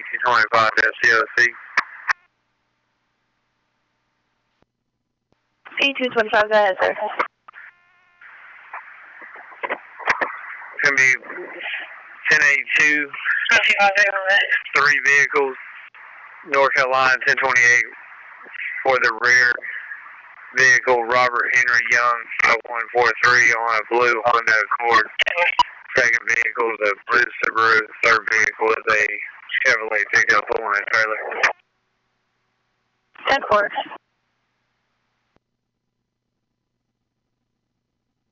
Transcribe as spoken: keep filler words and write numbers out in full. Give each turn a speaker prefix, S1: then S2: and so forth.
S1: nineteen twenty-five to C O C.
S2: P two twenty-five, go ahead, sir.
S1: It's going to be ten eighty-two, three vehicles, North Carolina ten twenty-eight for the rear vehicle, Robert Henry Young, five one four three on a blue Honda Accord. Second vehicle is a blue Subaru. Third vehicle is a Chevrolet pickup on a trailer.
S2: ten four.